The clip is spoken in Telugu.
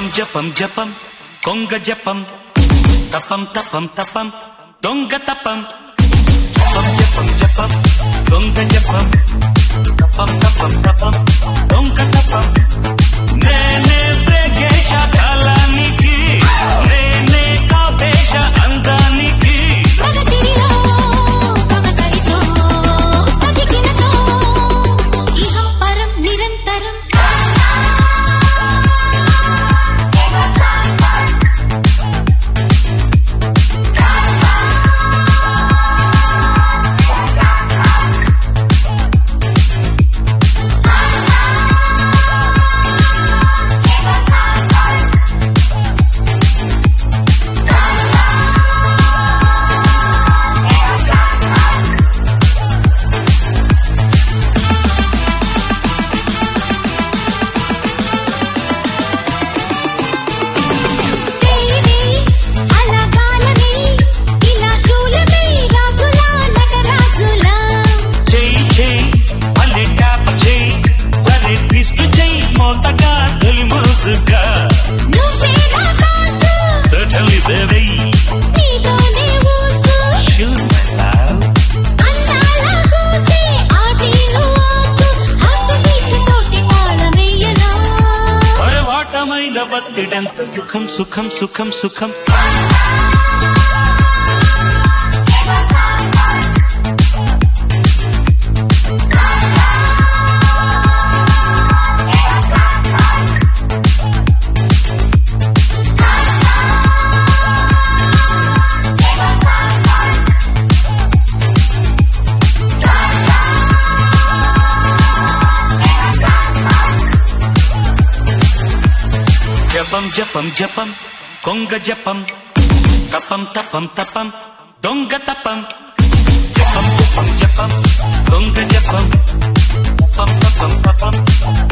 జపం జపం జపం కొంగ జపం తపం తపం తపం దొంగ తపం జపం జపం జపం దొంగ జపం తపం తపం తపం దొంగ తపం నేనే ప్రేగేశ కాలానికి నేనే కాపేశ అందానికి వత్తిడంత సుఖం సుఖం సుఖం సుఖం జపం జపం జపం కొంగ జపం తపం తపం తపం దొంగ తపం జపం జపం జపం దొంగ జపం తపం తపం తపం